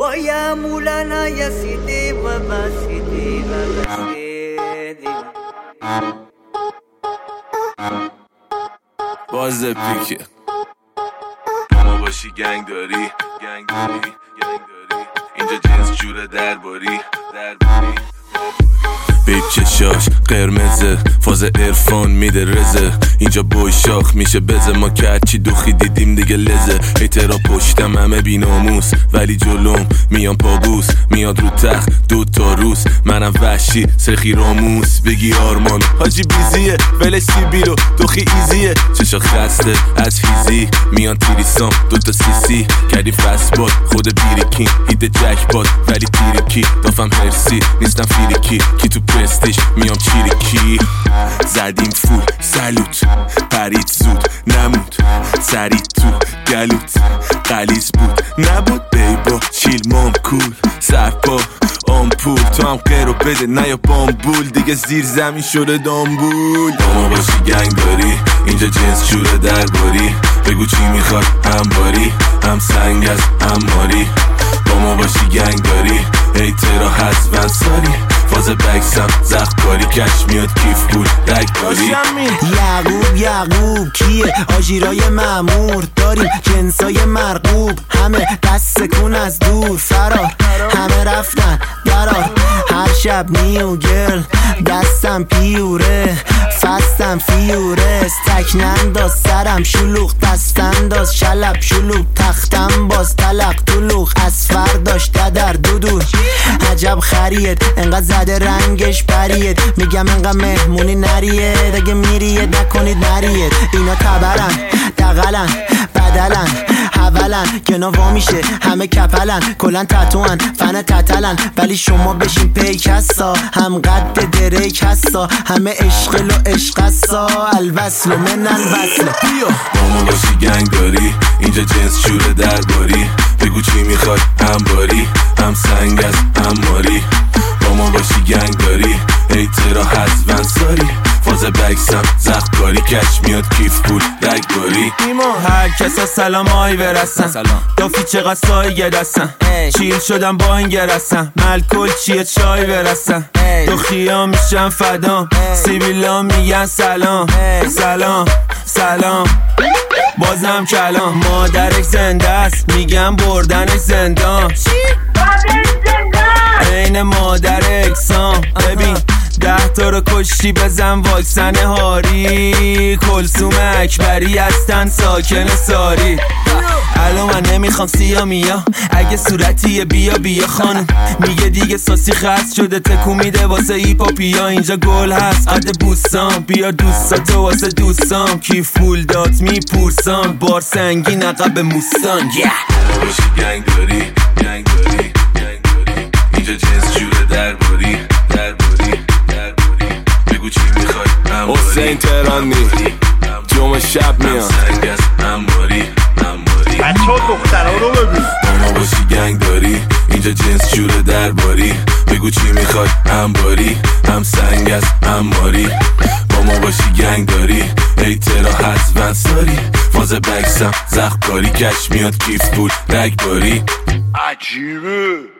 مولانا یا سیدی بابا سیدی بابا سیدی باز پیکه اما باشی گنگ داری اینجا جنس جوره درباری بیب چشاش قرمزه فاز عرفان میده رزه اینجا بوی شاخ میشه بزه ما که هرچی دوخی دیدیم دیگه لزه ایترا پشتم همه بی ناموس ولی جلوم میان پابوس میاد رو تخت 2 تا روز منم وحشی سرخی راموس بگی آرمان حاجی بیزیه ولش سیبیلو دوخی ایزیه چشا خسته از فیزی میان تیریسام 2 تا سی کردی فسباد خود بیریکین هیده جکباد ولی تیریکی دافم هرسی نیستم فیریکی کی تو پرستیش میام چیریکی زدیم فول سلوت پرید زود نمود سری تو گلوت قلیز بود نبود بیبا چیل مام کول سرپا آمپول تو هم قیرو بده نه یا بامبول دیگه زیر زمین شده دامبول اما باشی گنگ داری اینجا جنس جوره درباری بگو چی میخواد هم باری هم سنگ از هم ماری با ما باشی گنگ داری ایترا هست ونساری فاز بکسم زخباری کش میاد کیف بود رگباری یعقوب کیه آژیرای معمور داریم جنسای مرغوب همه دست سکون از دور فرار همه رفتن درار هر شب نیو گرل دستم پیوره فستم فیورست تک ننداز سرم شلوغ دستنداز شلب شلوغ تختم باز تلق طلوغ از فرداش ددر دودور عجب خرید انقدر زده رنگش برید میگم انقدر مهمونی نرید اگه میرید نکنید نرید اینا تبرن دقلن بدلن حولن گنا وا میشه همه کپلن کلن تتوان فن تتلن ولی شما بشین پیک هستا هم قد دریک هستا همه عشقل و عشق هستا الوصل من الوصل با ما باشی گنگ داری اینجا جنس شوره درباری بگو چی میخواد هم باری هم سنگ از هم ماری با ما باشی گنگ داری ایترا هست ونساری فاز بکسم زخباری کش میاد کیف پول رگباری ایما هر کسا سلام آی برسن دافی چقدر سایه دستن چیل شدم با این گرسن ملکل چیه چای برسن دو خیام میشن فدام سیبیلا میگن سلام سلام بازم کلام مادرک زنده است میگم بردنش زندان این مادر اکسام ببین 10 تا رو کشتی بزن واکسن هاری کلثوم اکبری هستن ساکن ساری الان من نمیخوام سیا میا اگه صورتیه بیا خانم میگه دیگه ساسی خست شده تکو میده واسه ایپاپیا اینجا گل هست قد بوسام بیا دوستاتو واسه دوستام کی فول دات میپورسان بار سنگین عقب موسان باشی گنگ داری اینجا جنس جوره درباری بگو چی میخوای حسین تهرانی جمعه شب میاد سنگ از هم ماری بچه ها دخترها رو ببین اما باشی گنگ داری اینجا جنس جوره درباری بگو چی میخواد هم باری هم سنگ از هم ماری با ما باشی گنگ داری ایترا هست ونساری فاز بکسم زخباری کش میاد کیف بود رگباری عجیبه